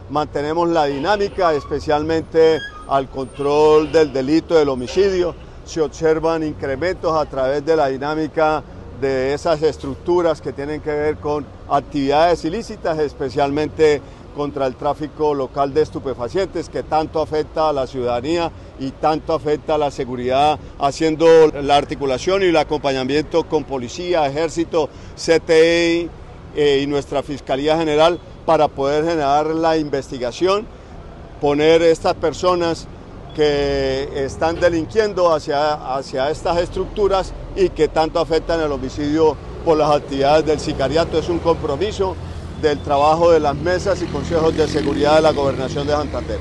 mantenemos la dinámica, especialmente al control del delito del homicidio. Se observan incrementos a través de la dinámica de esas estructuras que tienen que ver con actividades ilícitas, especialmente contra el tráfico local de estupefacientes, que tanto afecta a la ciudadanía y tanto afecta a la seguridad, haciendo la articulación y el acompañamiento con policía, ejército, CTI y nuestra Fiscalía General para poder generar la investigación, poner estas personas que están delinquiendo hacia estas estructuras y que tanto afectan el homicidio por las actividades del sicariato. Es un compromiso del trabajo de las mesas y consejos de seguridad de la Gobernación de Santander.